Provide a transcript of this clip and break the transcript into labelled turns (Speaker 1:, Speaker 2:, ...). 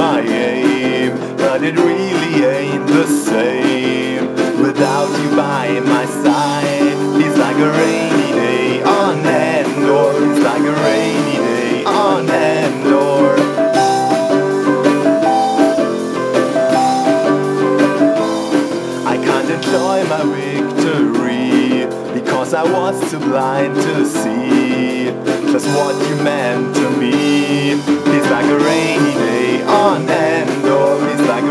Speaker 1: my aim, but it really ain't the same without you by my side. It's like a rainy day on Endor. It's like a rainy day on Endor. I can't enjoy my victory because I was too blind to see just what you meant to me. It's like a rainy day on Endor. It's like a